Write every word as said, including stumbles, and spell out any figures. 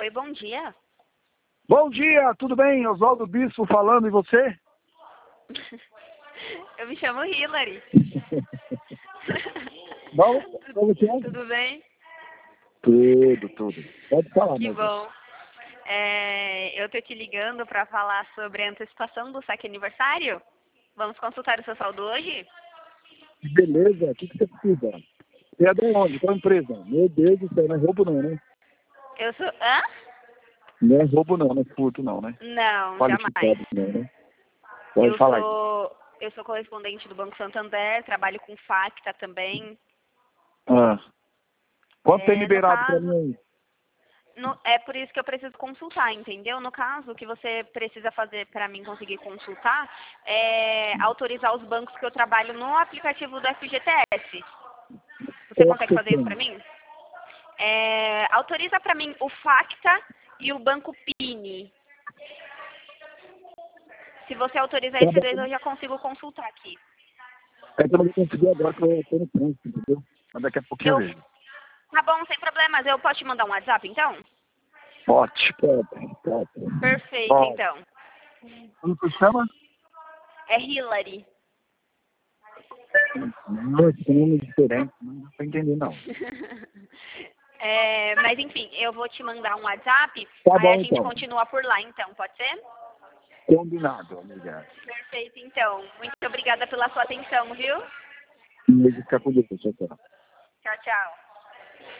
Oi, bom dia. Bom dia, tudo bem? Oswaldo Bispo falando, e você? Eu me chamo Hilary. Bom, como que é? Tudo bem? Tudo, tudo. Pode falar, Que meu Deus. bom. É, eu tô te ligando para falar sobre a antecipação do saque aniversário. Vamos consultar o seu saldo hoje? Que beleza, o que, que você precisa? Você é de onde? Qual empresa? Meu Deus do céu, não é roubo não, né? Eu sou... Hã? Não é roubo não, não é furto não, né? Não, jamais. Qualificado não, né? Pode Eu falar aí. sou, eu sou correspondente do Banco Santander, trabalho com Facta também. Ah. Quanto tem É, no liberado pra caso, mim aí? no- é por isso que eu preciso consultar, entendeu? No caso, o que você precisa fazer para mim conseguir consultar é autorizar os bancos que eu trabalho no aplicativo do F G T S. Você Qual que consegue você fazer isso tem? para mim? É, autoriza para mim o Facta e o Banco Pini. Se você autorizar Tá esses bom. dois, eu já consigo consultar aqui. É que eu não vou conseguir agora que eu tô no trânsito, entendeu? Mas daqui a pouquinho eu Eu, vejo. tá bom, sem problemas. Eu posso te mandar um WhatsApp, então? Pode, pode, pode. Perfeito, Pode. então. Como que chama? É Hilary. Não, esse nome é diferente, não dá pra entender não. É, mas enfim, eu vou te mandar um WhatsApp, Tá aí a bom gente então. continua por lá, então, pode ser? Combinado, amiga. Perfeito, então. Muito obrigada pela sua atenção, viu? E fica com Deus, tchau, tchau. Tchau, tchau.